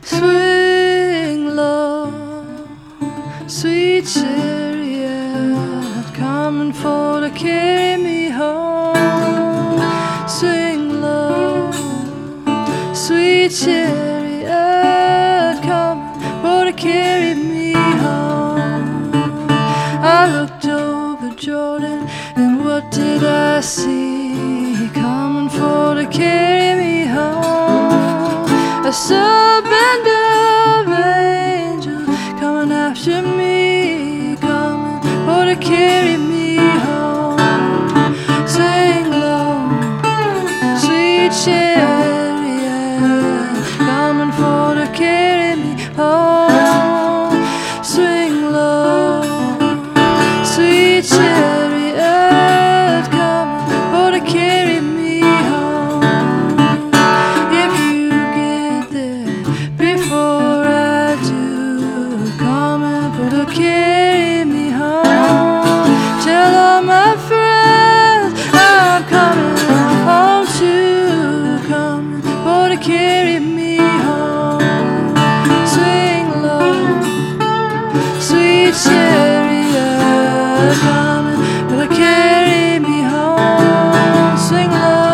Swing low, sweet chariot, coming for to carry me home. Swing low, sweet chariot, coming for to carry me home. I looked over Jordan, and what did I see? Coming for to carry me home. A band of angels coming after me, coming for to carry me home. Sing low, sweet chariot, coming for to carry me home. Swing low, sweet chariot, coming for to carry me home. If you get there before I do, coming for to carry me home. Tell all my friends I'm coming home too, coming for to carry me home. Swing low, sweet chariot, coming for to carry me home. Swing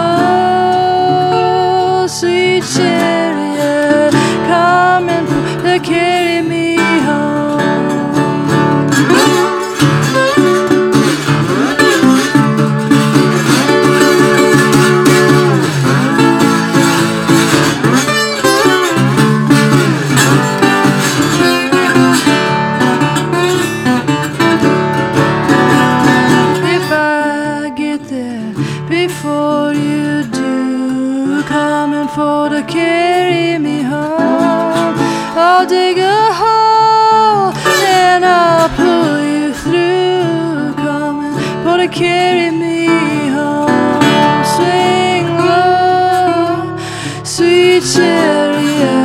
low, sweet chariot, coming for to carry me home. If I get there before you do, coming for to carry me home, I'll dig a hole and I'll pull you through, coming for to carry me home. Swing low, sweet chariot,